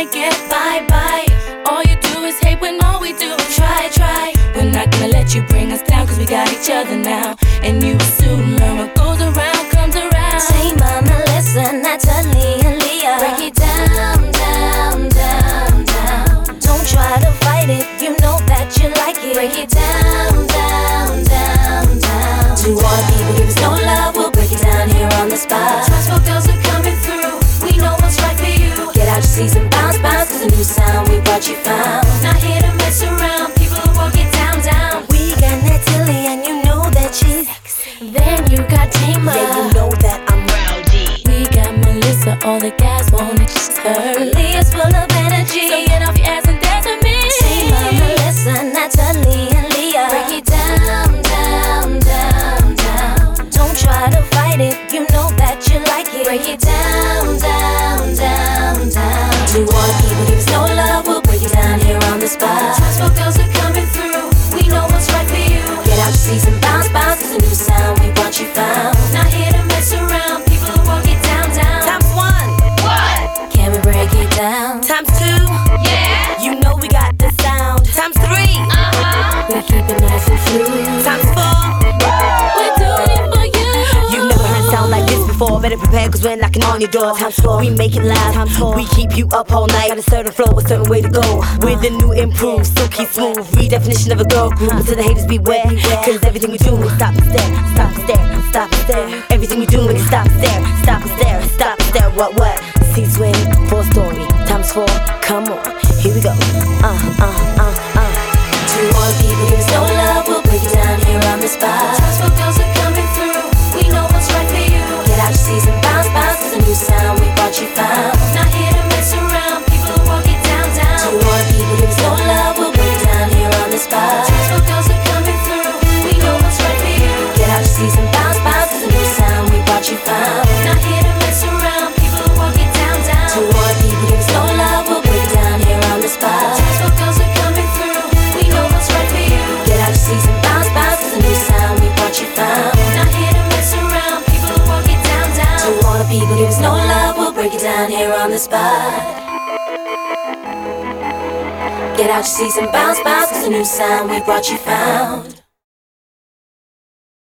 wanna get bye. All you do is hate when all we do is try. We're not gonna let you bring us down, cause we got each other now. And you will soon learn what goes around comes around. Tama, Melissa, Natalie, and Leah. Break it down. Don't try to fight it, you know that you like it. Break it down. To all the people give us no love, we'll break it down here on the spot. Transfer girls are coming through, we know what's right for you. Get out your seats and bounce, cause a new sound we brought you found. Not here to mess around, people who walk it down. We got Natalie and you know that she's sexy. Then you got Tama, yeah, you know that I'm rowdy. We got Melissa, all the guys wanna kiss her. Leah's full of energy, so get off your ass and dance with me. Tama, Melissa, Natalie, and Leah. Break it down. Don't try to fight it, you know that you like it. Break it down. To all the people give us no love, we'll break it down here on the spot. Transfer girls are coming through, we know what's right for you. Get out your seats and bounce, cause a new sound we brought you found. Not here to mess around, people who walk it down. Times one, What? can we break it down? Times two, Yeah. you know we got the sound. Times three, We keep it nice and smooth. times four, We're doing it for you. you've never heard a sound like this before. Better prepare, cause we're knocking on your door. Times four, we make it loud. Times four, we keep you up all night. Got a certain flow, a certain way to go. With the new improved, silky smooth redefinition of a girl group. But to the haters beware, cause everything we do, we stop and stare. Everything we do, we stop and stare. What? C-swing, full story, times four, come on, here we go. To all the people give us no love, we'll break it down here on the spot. Transfer girls are coming through, we know what's right for you. Get out your seats and bounce, cause a new sound we brought you found. Not here to mess around, people who walk it down. To all the people give us no love, we'll break it down here on the spot. Transfer girls are coming through, we know what's right for you. Get out your seats and bounce, cause a new sound we brought you found. Not here to mess around, people who walk it down. To all the people give us no love, we'll break it down here on the spot. Transfer girls are coming through, we know what's right for you. Get out your seats and bounce, cause a new sound we brought you found. Not here to mess around, people who walk it down. To all the people give us no love, we'll break it down here on the spot. Get out your seats and bounce, cause a new sound we brought you found.